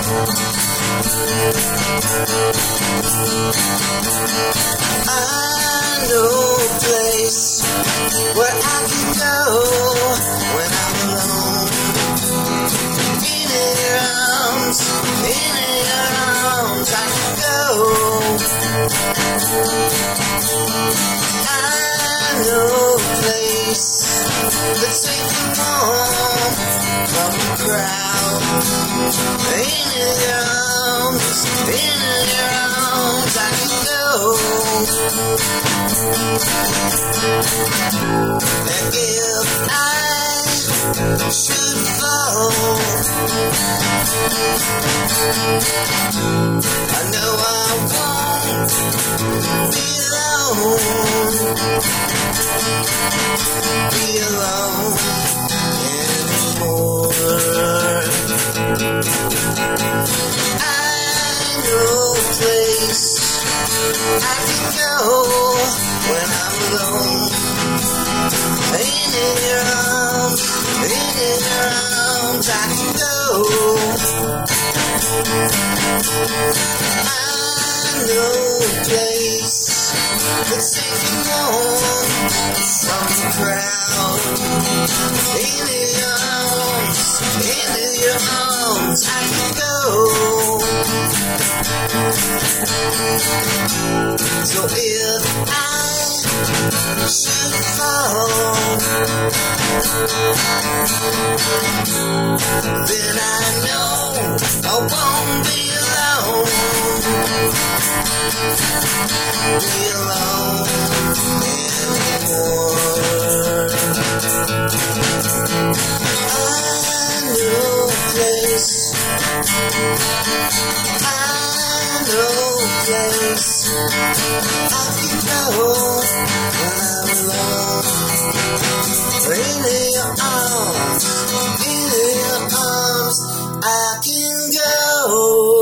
I know a place where I can go when I'm alone. In your arms, I can go. I know a place that's safe and warm from the crowd. In your arms, I can go. And if I should fall, I know I won't be alone anymore. I know a place I can go when I'm alone. In your arms, I can go. I know a place that's safe and warm from the crowd. In your arms, I can go. So if I should fall, then I know I won't be alone anymore. I know a place, I know a place I can go when I'm alone. In your arms, I can go.